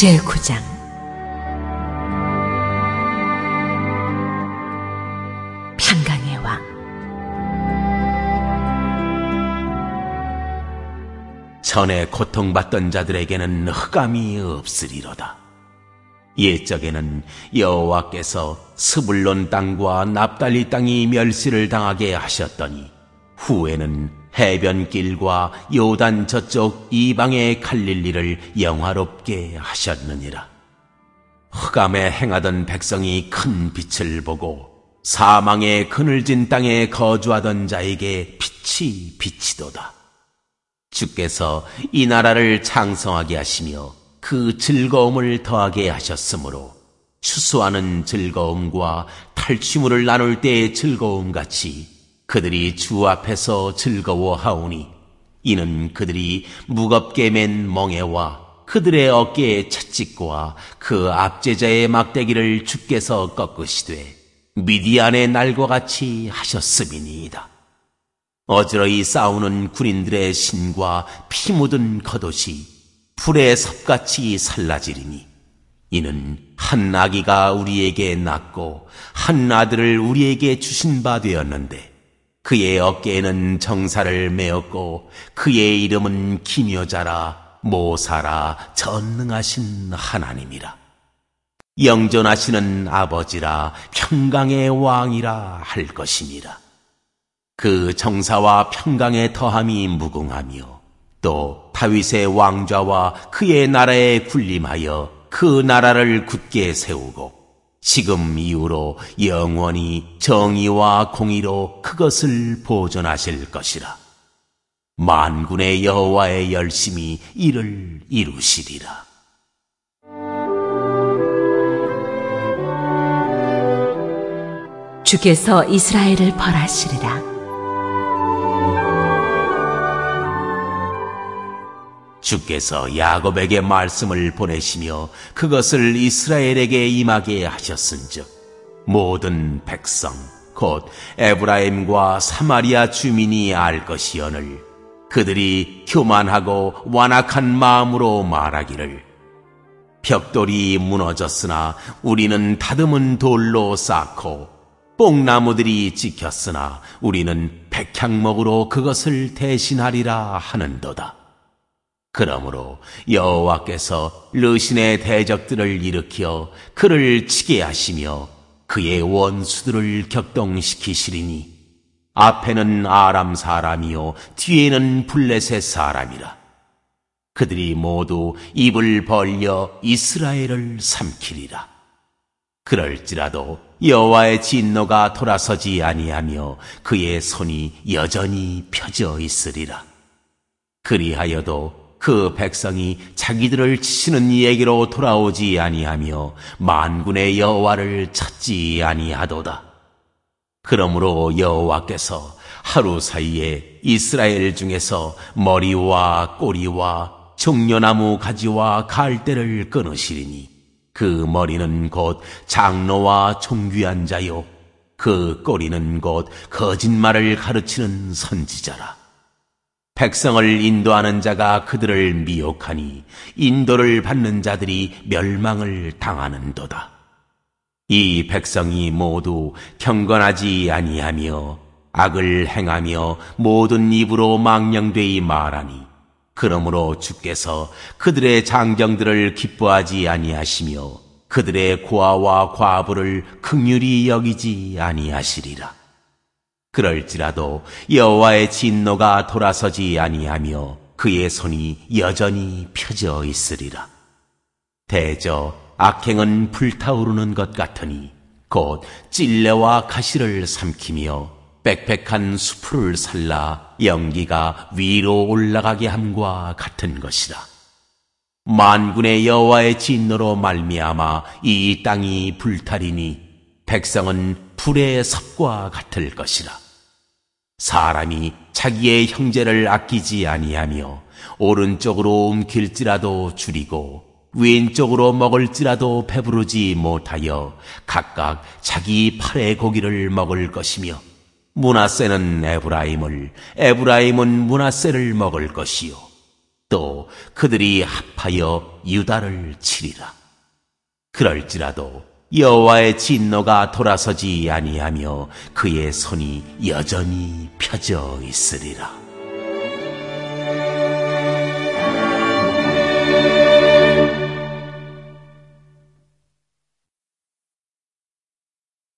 제9장 평강의 왕. 전에 고통받던 자들에게는 흑암이 없으리로다. 옛적에는 여호와께서 스불론 땅과 납달리 땅이 멸시를 당하게 하셨더니 후에는 해변길과 요단 저쪽 이방의 갈릴리를 영화롭게 하셨느니라. 흑암에 행하던 백성이 큰 빛을 보고 사망의 그늘진 땅에 거주하던 자에게 빛이 비치도다. 주께서 이 나라를 창성하게 하시며 그 즐거움을 더하게 하셨으므로 추수하는 즐거움과 탈취물을 나눌 때의 즐거움같이 그들이 주 앞에서 즐거워하오니, 이는 그들이 무겁게 맨 멍에와 그들의 어깨의 채찍과 그 압제자의 막대기를 주께서 꺾으시되 미디안의 날과 같이 하셨음이니이다. 어지러이 싸우는 군인들의 신과 피 묻은 겉옷이 불의 섭같이 살라지리니, 이는 한 아기가 우리에게 낳고 한 아들을 우리에게 주신 바 되었는데 그의 어깨에는 정사를 메었고 그의 이름은 기묘자라 모사라 전능하신 하나님이라. 영존하시는 아버지라 평강의 왕이라 할 것이니라. 그 정사와 평강의 더함이 무궁하며 또 다윗의 왕좌와 그의 나라에 군림하여 그 나라를 굳게 세우고 지금 이후로 영원히 정의와 공의로 그것을 보존하실 것이라. 만군의 여호와의 열심히 이를 이루시리라. 주께서 이스라엘을 벌하시리라. 주께서 야곱에게 말씀을 보내시며 그것을 이스라엘에게 임하게 하셨은즉 모든 백성 곧 에브라임과 사마리아 주민이 알 것이오늘 그들이 교만하고 완악한 마음으로 말하기를 벽돌이 무너졌으나 우리는 다듬은 돌로 쌓고 뽕나무들이 찍혔으나 우리는 백향목으로 그것을 대신하리라 하는도다. 그러므로 여호와께서 르신의 대적들을 일으켜 그를 치게 하시며 그의 원수들을 격동시키시리니 앞에는 아람 사람이요 뒤에는 블레셋 사람이라. 그들이 모두 입을 벌려 이스라엘을 삼키리라. 그럴지라도 여호와의 진노가 돌아서지 아니하며 그의 손이 여전히 펴져 있으리라. 그리하여도 그 백성이 자기들을 치시는 이에게로 돌아오지 아니하며 만군의 여호와를 찾지 아니하도다. 그러므로 여호와께서 하루 사이에 이스라엘 중에서 머리와 꼬리와 종려나무 가지와 갈대를 끊으시리니 그 머리는 곧 장로와 존귀한 자요 그 꼬리는 곧 거짓말을 가르치는 선지자라. 백성을 인도하는 자가 그들을 미혹하니 인도를 받는 자들이 멸망을 당하는도다. 이 백성이 모두 경건하지 아니하며 악을 행하며 모든 입으로 망령되이 말하니 그러므로 주께서 그들의 장정들을 기뻐하지 아니하시며 그들의 고아와 과부를 긍휼히 여기지 아니하시리라. 그럴지라도 여호와의 진노가 돌아서지 아니하며 그의 손이 여전히 펴져 있으리라. 대저 악행은 불타오르는 것 같으니 곧 찔레와 가시를 삼키며 빽빽한 수풀을 살라 연기가 위로 올라가게 함과 같은 것이라. 만군의 여호와의 진노로 말미암아 이 땅이 불타리니 백성은 불의 섭과 같을 것이라. 사람이 자기의 형제를 아끼지 아니하며 오른쪽으로 움킬지라도 줄이고 왼쪽으로 먹을지라도 배부르지 못하여 각각 자기 팔의 고기를 먹을 것이며 므낫세는 에브라임을 에브라임은 므낫세를 먹을 것이요 또 그들이 합하여 유다를 치리라. 그럴지라도 여호와의 진노가 돌아서지 아니하며 그의 손이 여전히 펴져 있으리라.